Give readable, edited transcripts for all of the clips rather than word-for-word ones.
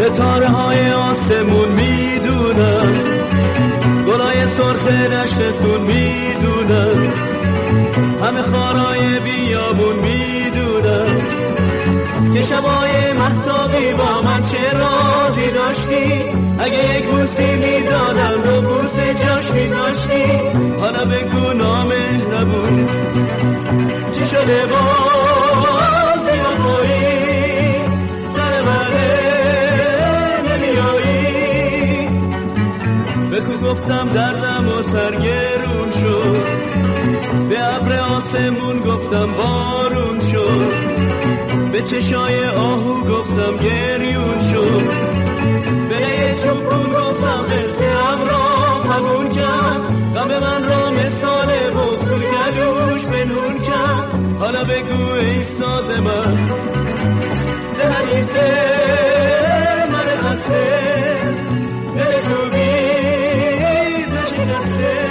ستاره های آسمون میدونم، گلای سرخ دشتستون میدونم، همه خارای بیابون میدونم که شبای مهتابی با من چه رازی داشتی. اگه یک بوسی میدادم رو بوس جاش میذاشتی. حالا بگو نامهربون چی شده باز بیافایی سر منه نمیایی. بگو گفتم دردم و سرگرون شد، به ابر آسمون گفتم بارون شد، به چشای آهو گفتم گریون شد، به یه چوبون گفتم قصه را قبول کرد، غم من را مثال بوسول گلوش بنون کرد. حالا بگو ای ساز من زه حدیثه من هسته به تو بید نشکسته.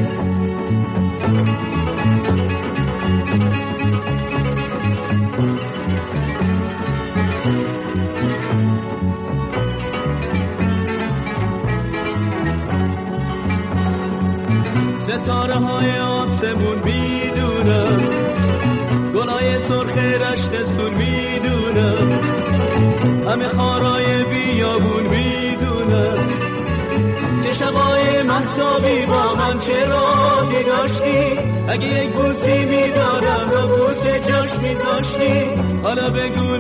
ستاره های آسمون میدونم، گلای سرخ رشتستون میدونم، همه خارای بیابون میدونم که شبای مهتابی با من چه رازی داشتی. اگه یک بوسی میدادم رو بوس جاش میذاشتی. حالا بگو